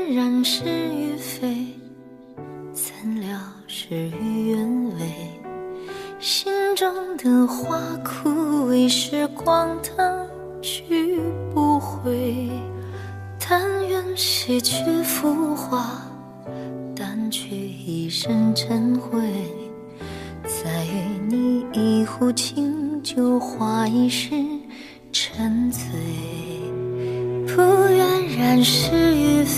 然是与非，怎料事与愿违。心中的花枯萎，时光它去不回。但愿洗去浮华，淡去一身尘灰。再与你一壶清酒，话一世沉醉。不愿然是与非，